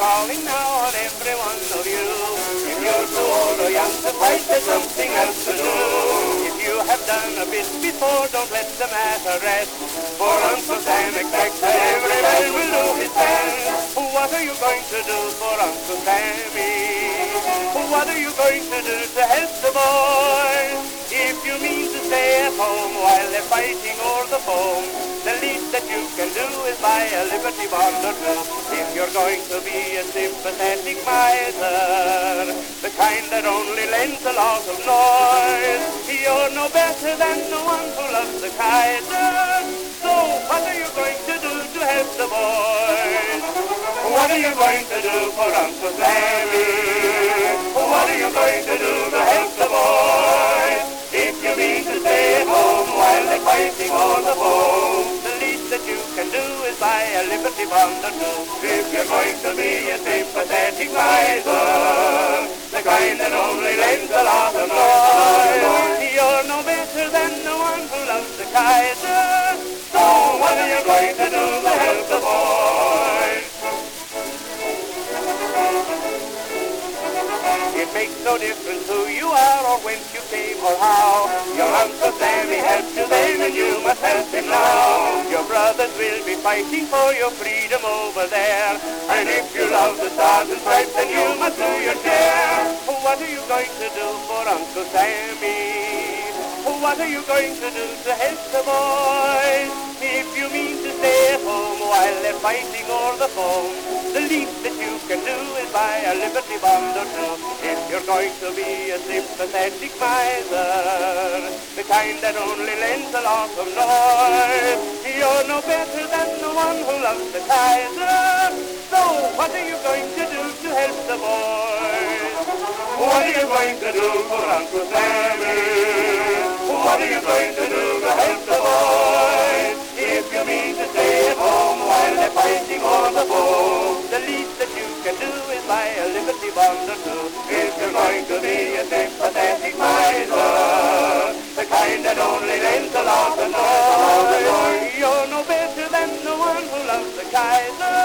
calling now on every one of you. If you're too old or young to fight, there's something else to do. If you have done a bit before, don't let the matter rest. For Uncle Sam expects that every man will do his best. What are you going to do for Uncle Sammy? What are you going to do to help the boys? If you mean to stay at home while they're fighting o'er the foam, the least that you can do is buy a Liberty Bond or two. If you're going to be a sympathetic miser, the kind that only lends a lot of noise, you're no better than the one who loves the Kaiser. So what are you going to do to help the boys? What are you going to do for Uncle Sammy? What are you going to do to help the boys? If you mean to stay at home while they're fighting all the foam, the least that you can do is buy a Liberty Bond or two. If you're going to be a sympathetic miser, the kind that only lends a lot of noise, you're no better than the one who loves the Kaiser. So what are you going to do to help the boys? It makes no difference who you are or whence you came or how. Your Uncle Sammy helped you then and you must help him now. Your brothers will be fighting for your freedom over there. And if you love the stars and stripes, then you must do your share. What are you going to do for Uncle Sammy? What are you going to do to help the boys? If you mean to stay at home while they're fighting o'er the foam, the least that you can do is buy a Liberty Bond or two. If you're going to be a sympathetic miser, the kind that only lends a lot of noise, you're no better than the one who loves the Kaiser. So what are you going to do to help the boys? What are you going to do for Uncle Sammy? What are you going to do to help the boys? If you mean to stay at home while they're fighting on the foam, the least that you can do is buy a Liberty Bond or two. If you're going to be a sympathetic miser, the kind that only lends a lot of noise, you're no better than the one who loves the Kaiser.